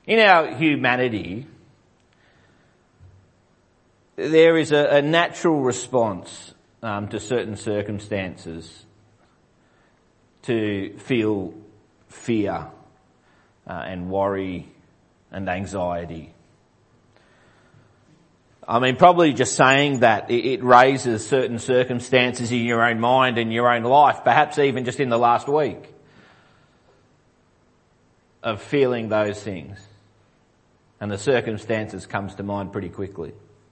In our humanity, there is a natural response to certain circumstances to feel fear and worry and anxiety. I mean, probably just saying that it raises certain circumstances in your own mind and your own life, perhaps even just in the last week, of feeling those things. And the circumstances comes to mind pretty quickly.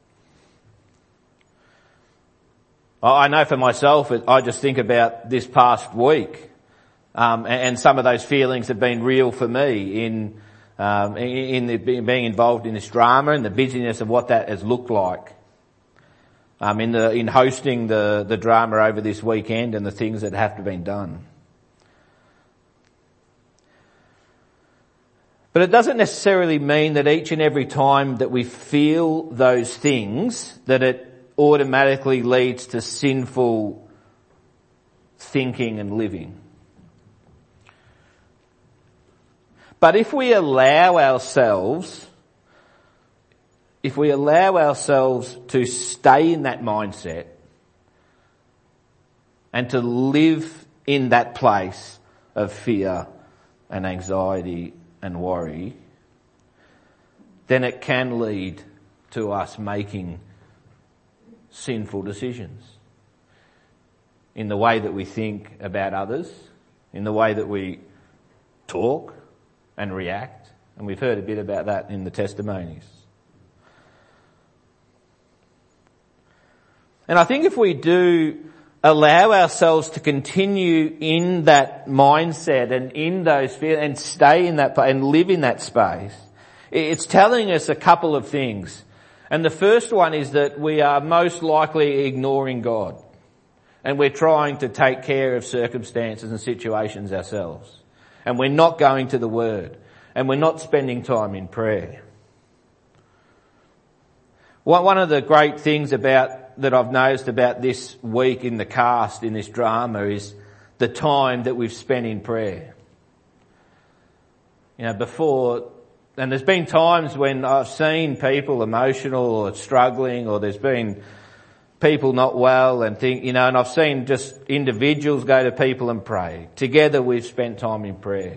I know for myself, I just think about this past week, and some of those feelings have been real for me in being involved in this drama and the busyness of what that has looked like. In hosting the drama over this weekend and the things that have to be done. But it doesn't necessarily mean that each and every time that we feel those things, that it automatically leads to sinful thinking and living. But if we allow ourselves to stay in that mindset and to live in that place of fear and anxiety and worry, then it can lead to us making sinful decisions in the way that we think about others, in the way that we talk and react. And we've heard a bit about that in the testimonies. And I think if we do allow ourselves to continue in that mindset and in those fears and stay in that and live in that space, it's telling us a couple of things. And the first one is that we are most likely ignoring God, and we're trying to take care of circumstances and situations ourselves. And we're not going to the Word, and we're not spending time in prayer. One of the great things that I've noticed about this week in the cast, in this drama, is the time that we've spent in prayer. Before, and there's been times when I've seen people emotional or struggling, or there's been people not well and and I've seen just individuals go to people and pray. Together we've spent time in prayer.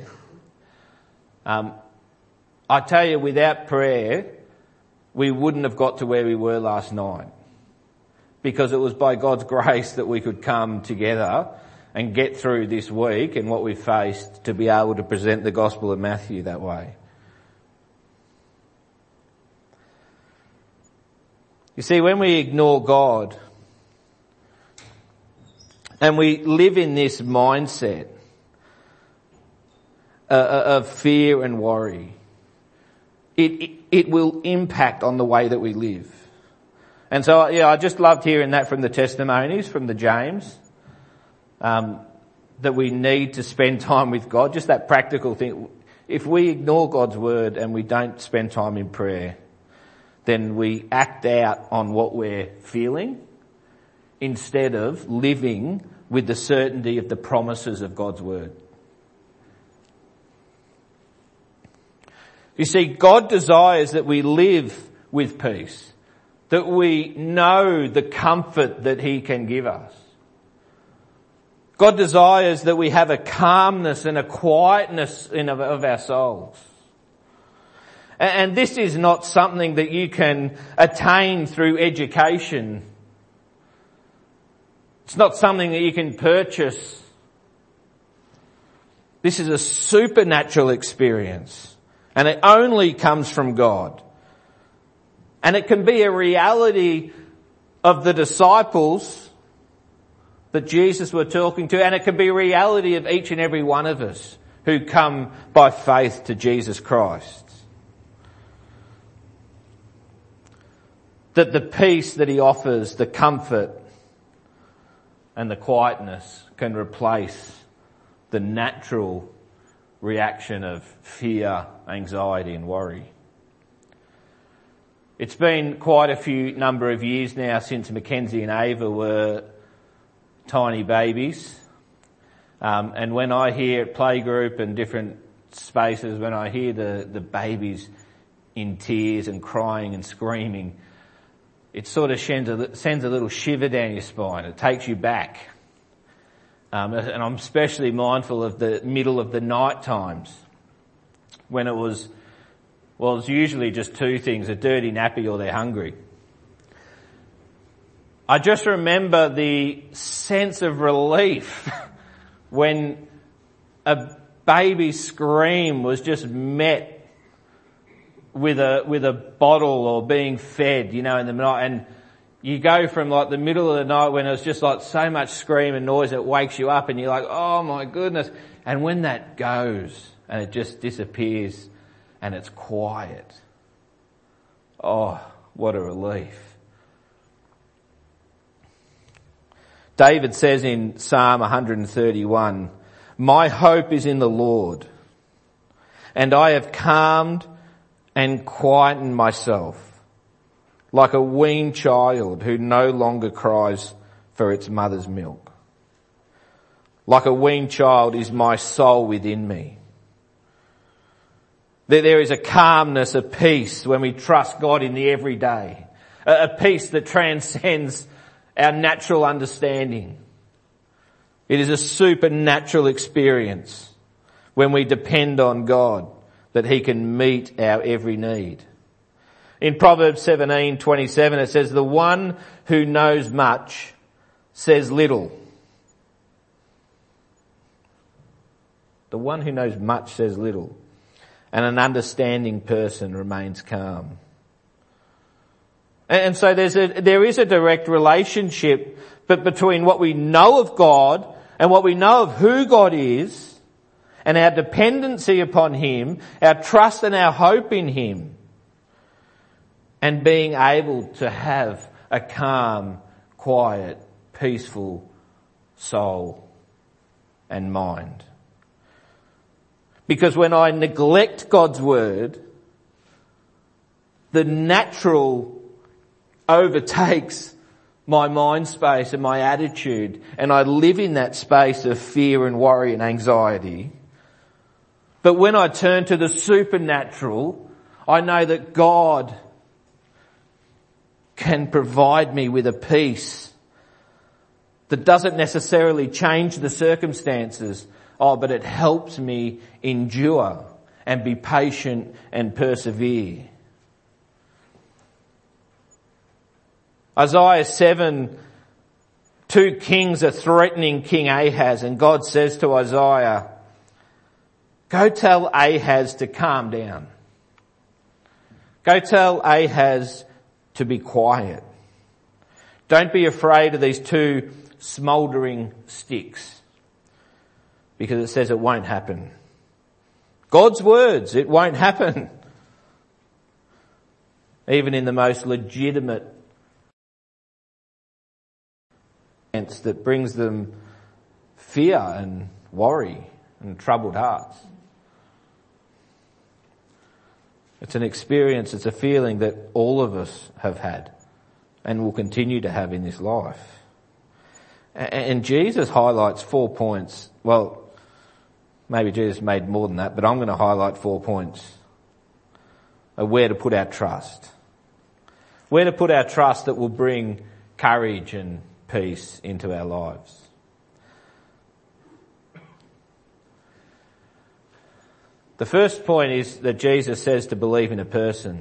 I tell you, without prayer, we wouldn't have got to where we were last night. Because it was by God's grace that we could come together and get through this week and what we faced to be able to present the Gospel of Matthew that way. You see, when we ignore God and we live in this mindset of fear and worry, it will impact on the way that we live. And so, I just loved hearing that from the testimonies, from the James, that we need to spend time with God, just that practical thing. If we ignore God's Word and we don't spend time in prayer, then we act out on what we're feeling instead of living with the certainty of the promises of God's Word. You see, God desires that we live with peace, that we know the comfort that He can give us. God desires that we have a calmness and a quietness of our souls. And this is not something that you can attain through education. It's not something that you can purchase. This is a supernatural experience, and it only comes from God. And it can be a reality of the disciples that Jesus were talking to, and it can be a reality of each and every one of us who come by faith to Jesus Christ. That the peace that He offers, the comfort and the quietness, can replace the natural reaction of fear, anxiety and worry. It's been quite a number of years now since Mackenzie and Ava were tiny babies. And when I hear at playgroup and different spaces when I hear the babies in tears and crying and screaming, it sort of sends a little shiver down your spine. It takes you back. And I'm especially mindful of the middle of the night times when it's usually just two things, a dirty nappy or they're hungry. I just remember the sense of relief when a baby's scream was just met with a bottle or being fed, in the night. And you go from like the middle of the night when it's just like so much scream and noise that wakes you up and you're like, oh my goodness. And when that goes and it just disappears and it's quiet. Oh, what a relief. David says in Psalm 131, my hope is in the Lord, and I have calmed and quietened myself like a weaned child who no longer cries for its mother's milk. Like a weaned child is my soul within me. There is a calmness, a peace when we trust God in the everyday, a peace that transcends our natural understanding. It is a supernatural experience when we depend on God that He can meet our every need. In Proverbs 17:27 it says, the one who knows much says little. The one who knows much says little, and an understanding person remains calm. And so there is a direct relationship between what we know of God and what we know of who God is, and our dependency upon Him, our trust and our hope in Him, and being able to have a calm, quiet, peaceful soul and mind. Because when I neglect God's word, the natural overtakes my mind space and my attitude, and I live in that space of fear and worry and anxiety. But when I turn to the supernatural, I know that God can provide me with a peace that doesn't necessarily change the circumstances, but it helps me endure and be patient and persevere. Isaiah 7, 2 kings are threatening King Ahaz, and God says to Isaiah, go tell Ahaz to calm down. Go tell Ahaz to be quiet. Don't be afraid of these two smouldering sticks, because it says it won't happen. God's words, it won't happen. Even in the most legitimate sense that brings them fear and worry and troubled hearts. It's an experience, it's a feeling that all of us have had and will continue to have in this life. And Jesus highlights 4 points. Well, maybe Jesus made more than that, but I'm going to highlight 4 points of where to put our trust. Where to put our trust that will bring courage and peace into our lives. The first point is that Jesus says to believe in a person.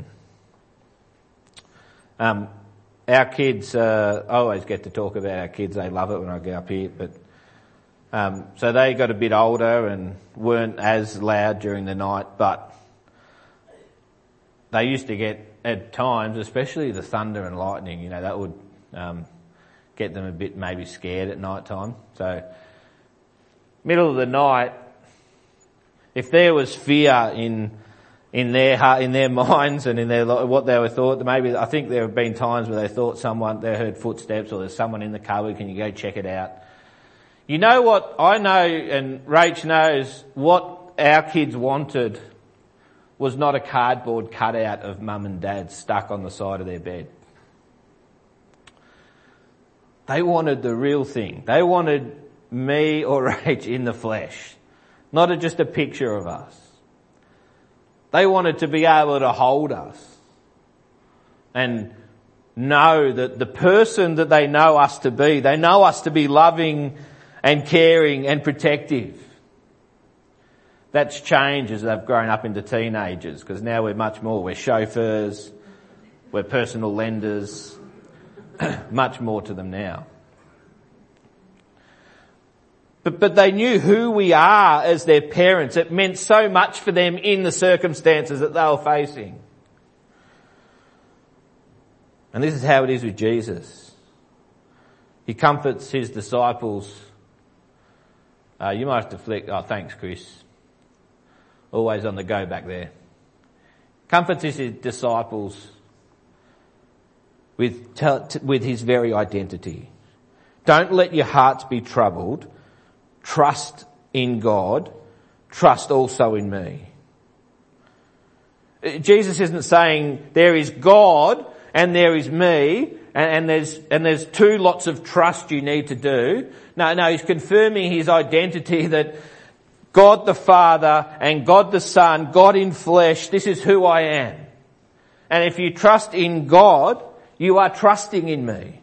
Our kids, I always get to talk about our kids. They love it when I get up here. But so they got a bit older and weren't as loud during the night, but they used to get, at times, especially the thunder and lightning, that would get them a bit maybe scared at night time. So middle of the night, if there was fear in their heart, in their minds and in their what they were thought, maybe I think there have been times where they thought they heard footsteps or there's someone in the cupboard, can you go check it out? You know what I know, and Rach knows, what our kids wanted was not a cardboard cutout of mum and dad stuck on the side of their bed. They wanted the real thing. They wanted me or Rach in the flesh, not just a picture of us. They wanted to be able to hold us and know that the person that they know us to be, they know us to be loving and caring and protective. That's changed as they've grown up into teenagers, because now we're much more. We're chauffeurs, we're personal lenders, much more to them now. But they knew who we are as their parents. It meant so much for them in the circumstances that they were facing. And this is how it is with Jesus. He comforts his disciples. You might have to flick. Oh, thanks, Chris. Always on the go back there. Comforts his disciples with his very identity. Don't let your hearts be troubled. Trust in God. Trust also in me. Jesus isn't saying there is God and there is me and there's two lots of trust you need to do. No, he's confirming his identity that God the Father and God the Son, God in flesh, this is who I am. And if you trust in God, you are trusting in me.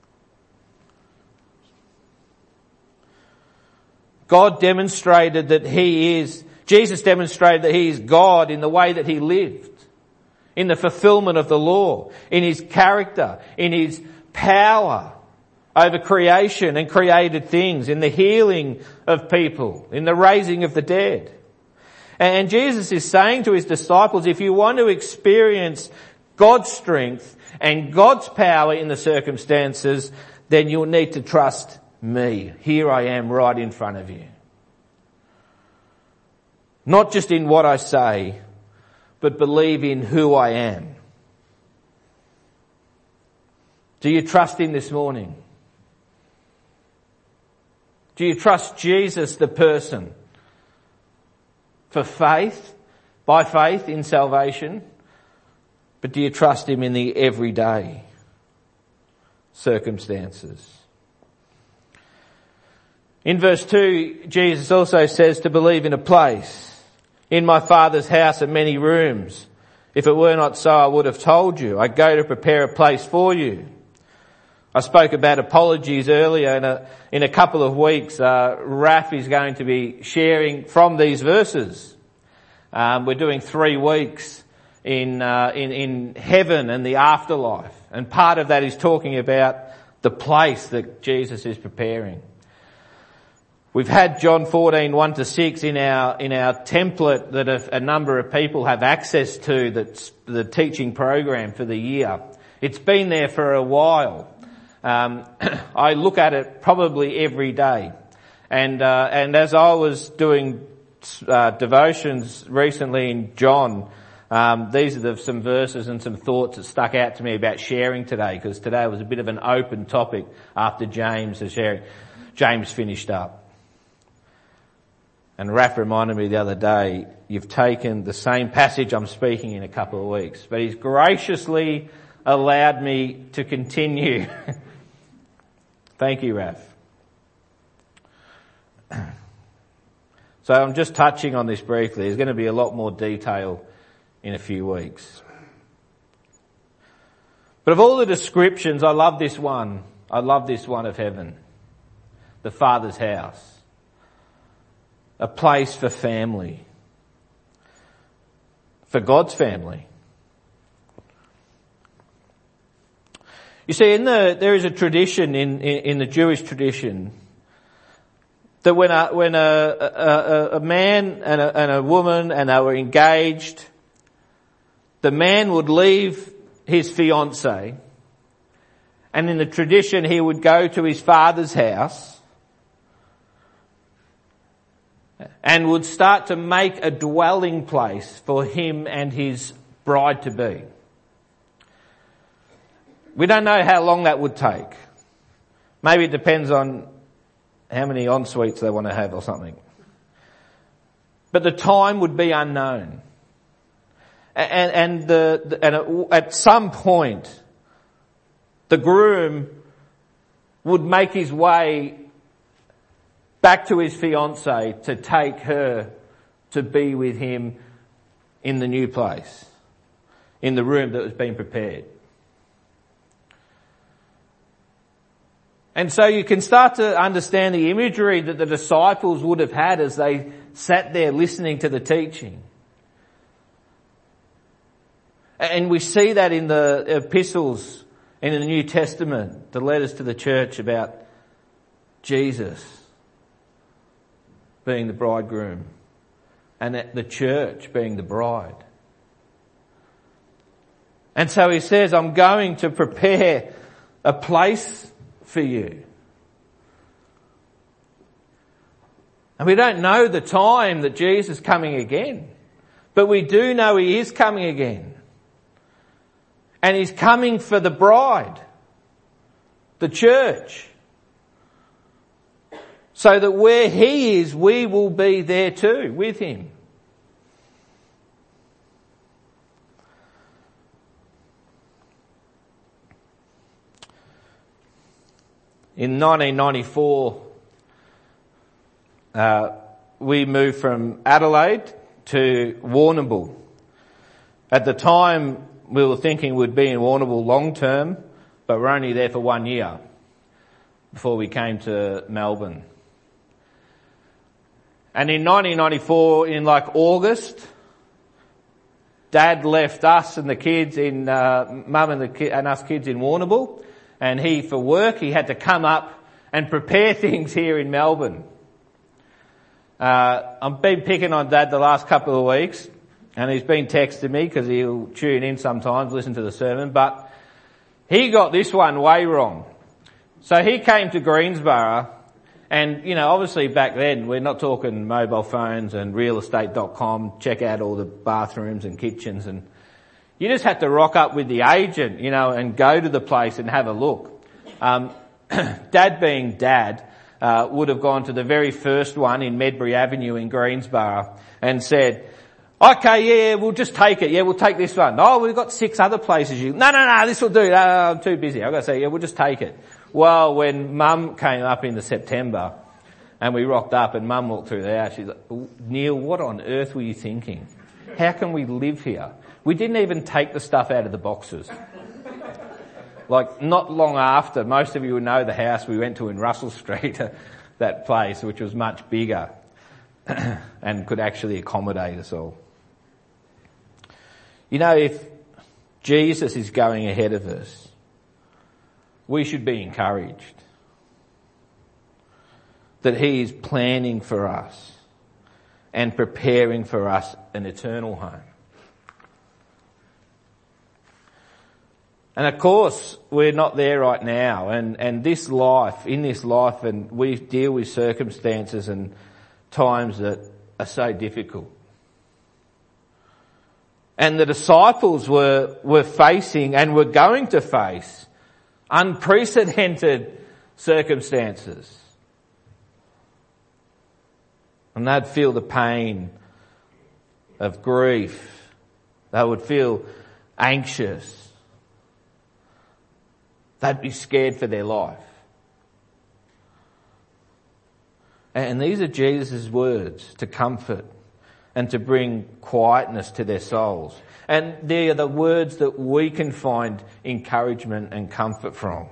Jesus demonstrated that he is God in the way that he lived, in the fulfillment of the law, in his character, in his power over creation and created things, in the healing of people, in the raising of the dead. And Jesus is saying to his disciples, if you want to experience God's strength and God's power in the circumstances, then you'll need to trust me. Here I am right in front of you. Not just in what I say, but believe in who I am. Do you trust him this morning? Do you trust Jesus the person for faith, by faith in salvation? But do you trust him in the everyday circumstances? In verse 2, Jesus also says to believe in a place. In my Father's house are many rooms. If it were not so, I would have told you. I go to prepare a place for you. I spoke about apologies earlier. In a couple of weeks, Raf is going to be sharing from these verses. We're doing 3 weeks in heaven and the afterlife. And part of that is talking about the place that Jesus is preparing. We've had John 14, 1-6 in our template that a number of people have access to, that's the teaching program for the year. It's been there for a while. I look at it probably every day. And as I was doing devotions recently in John, these are some verses and some thoughts that stuck out to me about sharing today, because today was a bit of an open topic after James finished up. And Raf reminded me the other day, you've taken the same passage I'm speaking in a couple of weeks, but he's graciously allowed me to continue. Thank you, Raf. So I'm just touching on this briefly. There's going to be a lot more detail in a few weeks. But of all the descriptions, I love this one. I love this one of heaven. The Father's house. A place for family. For God's family. You see, there is a tradition in the Jewish tradition that when a man and a woman and they were engaged, the man would leave his fiancée, and in the tradition he would go to his father's house and would start to make a dwelling place for him and his bride-to-be. We don't know how long that would take. Maybe it depends on how many en-suites they want to have or something. But the time would be unknown. And at some point, the groom would make his way back to his fiancée to take her to be with him in the new place, in the room that was being prepared. And so you can start to understand the imagery that the disciples would have had as they sat there listening to the teaching. And we see that in the epistles and in the New Testament, the letters to the church about Jesus being the bridegroom and the church being the bride. And so he says, I'm going to prepare a place for you. And we don't know the time that Jesus is coming again, but we do know he is coming again. And he's coming for the bride, the church, so that where he is, we will be there too, with him. In 1994, we moved from Adelaide to Warrnambool. At the time, we were thinking we'd be in Warrnambool long term, but we're only there for 1 year before we came to Melbourne. And in 1994, in August, Dad left us and the kids in, Mum and us kids in Warrnambool, and for work, he had to come up and prepare things here in Melbourne. I've been picking on Dad the last couple of weeks, and he's been texting me because he'll tune in sometimes, listen to the sermon, but he got this one way wrong. So he came to Greensborough, and, obviously back then, we're not talking mobile phones and realestate.com, check out all the bathrooms and kitchens, and you just had to rock up with the agent, and go to the place and have a look. Dad being Dad, would have gone to the very first one in Medbury Avenue in Greensborough and said, okay, yeah, we'll just take it. Yeah, we'll take this one. Oh, we've got 6 other places. No, this will do. I'm too busy. I've got to say, yeah, we'll just take it. Well, when Mum came up in the September and we rocked up and Mum walked through the house, she's like, Neil, what on earth were you thinking? How can we live here? We didn't even take the stuff out of the boxes. Not long after, most of you would know the house we went to in Russell Street, that place, which was much bigger and could actually accommodate us all. If Jesus is going ahead of us, we should be encouraged that he is planning for us and preparing for us an eternal home. And of course, we're not there right now, and in this life, and we deal with circumstances and times that are so difficult. And the disciples were facing and were going to face unprecedented circumstances. And they'd feel the pain of grief. They would feel anxious. They'd be scared for their life. And these are Jesus' words to comfort and to bring quietness to their souls. And they are the words that we can find encouragement and comfort from.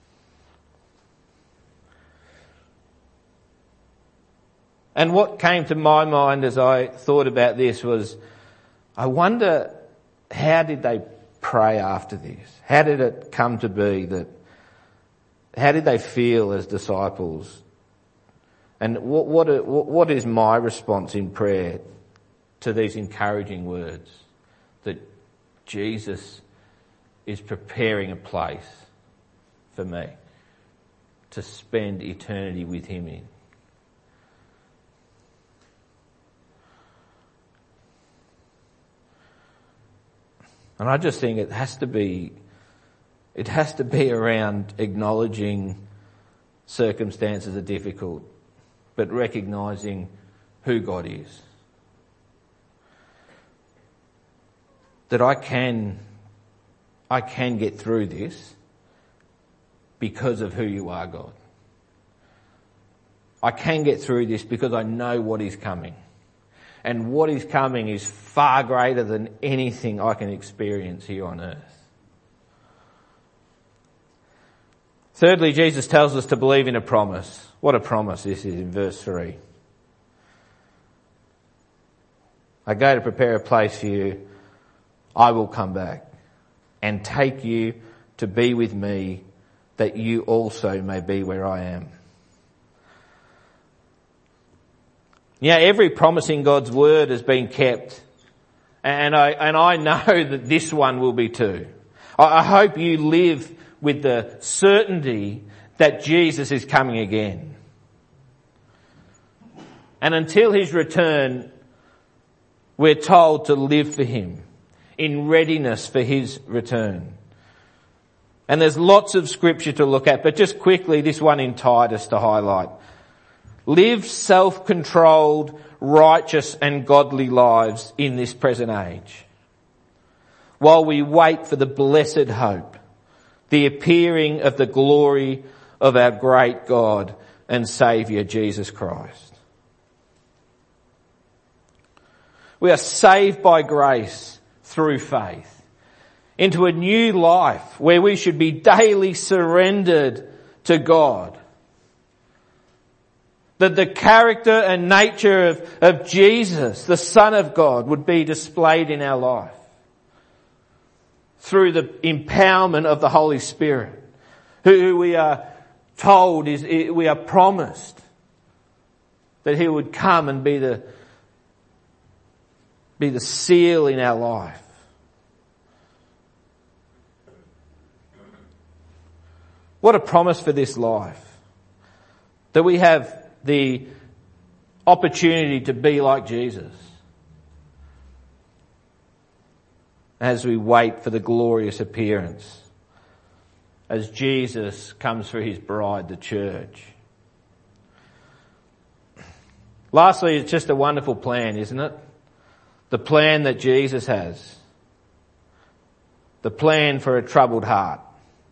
And what came to my mind as I thought about this was, I wonder, how did they pray after this? How did it come to be how did they feel as disciples? And what is my response in prayer to these encouraging words? That Jesus is preparing a place for me to spend eternity with him in. And I just think it has to be around acknowledging circumstances are difficult, but recognising who God is. That I can get through this because of who you are, God. I can get through this because I know what is coming. And what is coming is far greater than anything I can experience here on earth. Thirdly, Jesus tells us to believe in a promise. What a promise this is in verse 3. I go to prepare a place for you. I will come back and take you to be with me, that you also may be where I am. Yeah, every promise in God's word has been kept. And I know that this one will be too. I hope you live with the certainty that Jesus is coming again. And until his return, we're told to live for him in readiness for his return. And there's lots of scripture to look at, but just quickly, this one in Titus to highlight. Live self-controlled, righteous and godly lives in this present age, while we wait for the blessed hope, the appearing of the glory of our great God and Saviour Jesus Christ. We are saved by grace through faith into a new life where we should be daily surrendered to God. That the character and nature of Jesus, the Son of God, would be displayed in our life through the empowerment of the Holy Spirit, who we are told we are promised that he would come and be the seal in our life. What a promise for this life. That we have the opportunity to be like Jesus as we wait for the glorious appearance, as Jesus comes for his bride, the church. Lastly, it's just a wonderful plan, isn't it? The plan that Jesus has. The plan for a troubled heart.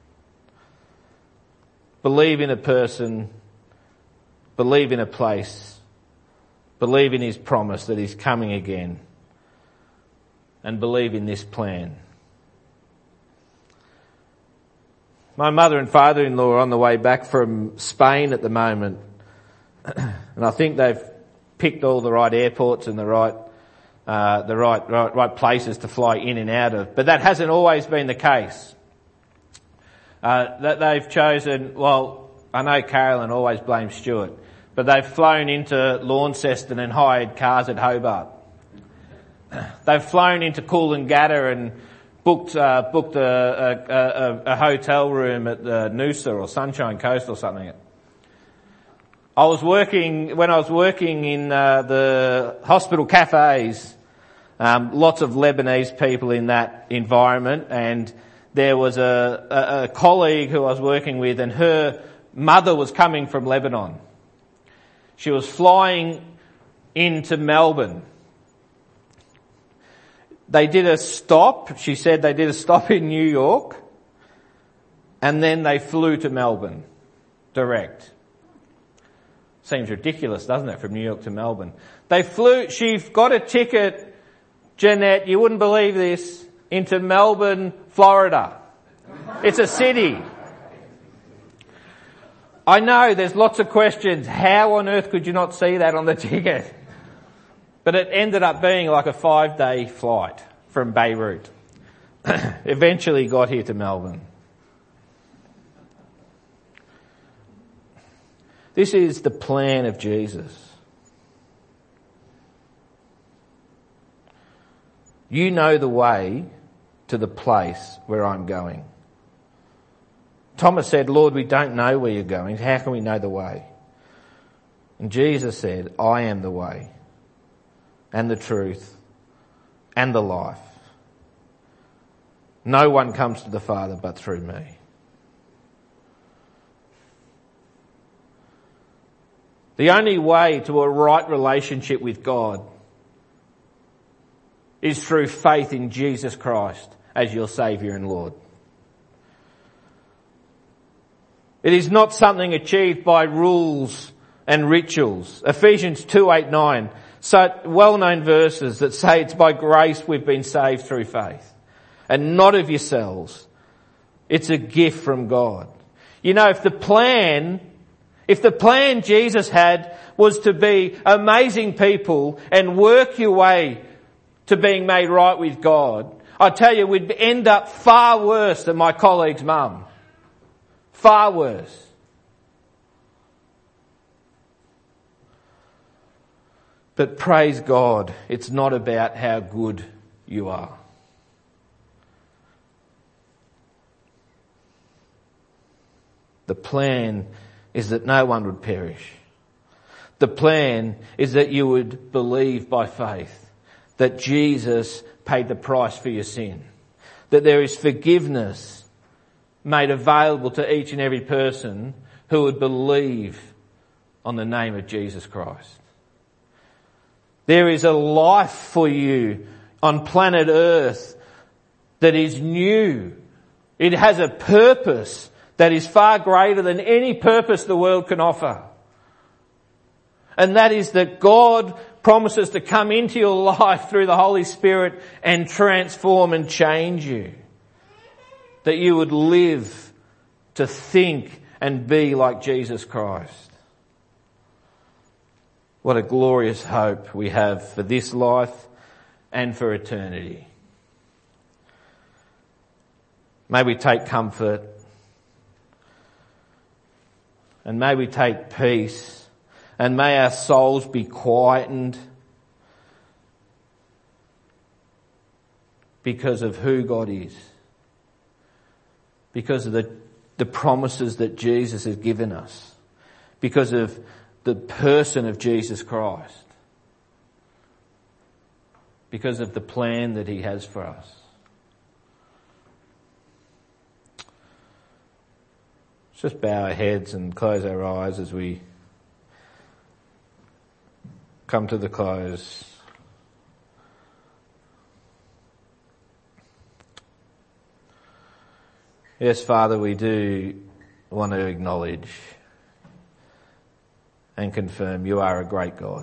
Believe in a person, believe in a place, believe in his promise that he's coming again, and believe in this plan. My mother and father-in-law are on the way back from Spain at the moment, and I think they've picked all the right airports and the right places to fly in and out of. But that hasn't always been the case. That they've chosen, well, I know Carolyn always blames Stuart, but they've flown into Launceston and hired cars at Hobart. They've flown into Coolangatta and booked a hotel room at the Noosa or Sunshine Coast or something. When I was working in the hospital cafes, lots of Lebanese people in that environment, and there was a colleague who I was working with, and her mother was coming from Lebanon. She was flying into Melbourne. They did a stop. She said they did a stop in New York, and then they flew to Melbourne direct. Seems ridiculous, doesn't it, from New York to Melbourne? She got a ticket, Jeanette, you wouldn't believe this, into Melbourne, Florida. It's a city. I know there's lots of questions. How on earth could you not see that on the ticket? But it ended up being like a 5-day flight from Beirut. Eventually got here to Melbourne. This is the plan of Jesus. You know the way to the place where I'm going. Thomas said, Lord, we don't know where you're going. How can we know the way? And Jesus said, I am the way and the truth and the life. No one comes to the Father but through me. The only way to a right relationship with God is through faith in Jesus Christ as your Saviour and Lord. It is not something achieved by rules and rituals. Ephesians 2:8-9 so well-known verses that say it's by grace we've been saved through faith, and not of yourselves. It's a gift from God. You know, if the plan Jesus had was to be amazing people and work your way to being made right with God, I tell you, we'd end up far worse than my colleague's mum. Far worse. But praise God, it's not about how good you are. The plan is that no one would perish. The plan is that you would believe by faith that Jesus paid the price for your sin, that there is forgiveness made available to each and every person who would believe on the name of Jesus Christ. There is a life for you on planet Earth that is new. It has a purpose that is far greater than any purpose the world can offer. And that is that God promises to come into your life through the Holy Spirit and transform and change you. That you would live to think and be like Jesus Christ. What a glorious hope we have for this life and for eternity. May we take comfort and may we take peace and may our souls be quietened because of who God is, because of the promises that Jesus has given us, because of the person of Jesus Christ, because of the plan that he has for us. Let's just bow our heads and close our eyes as we come to the close. Yes, Father, we do want to acknowledge and confirm you are a great God.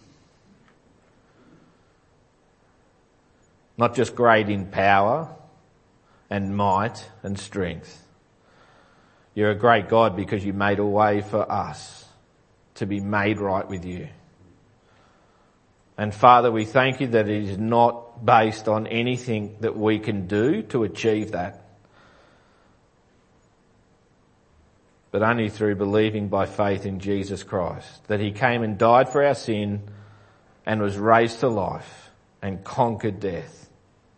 Not just great in power and might and strength. You're a great God because you made a way for us to be made right with you. And Father, we thank you that it is not based on anything that we can do to achieve that, but only through believing by faith in Jesus Christ, that he came and died for our sin and was raised to life and conquered death.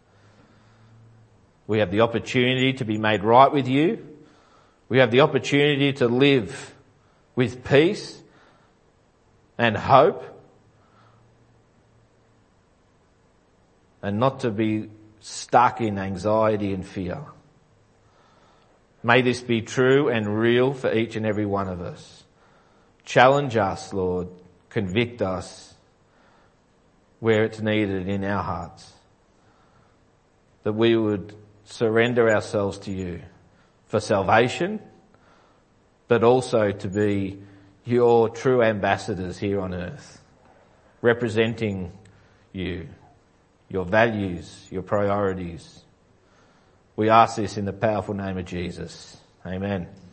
We have the opportunity to be made right with you. We have the opportunity to live with peace and hope and not to be stuck in anxiety and fear. May this be true and real for each and every one of us. Challenge us, Lord. Convict us where it's needed in our hearts. That we would surrender ourselves to you for salvation, but also to be your true ambassadors here on earth, representing you, your values, your priorities. We ask this in the powerful name of Jesus. Amen.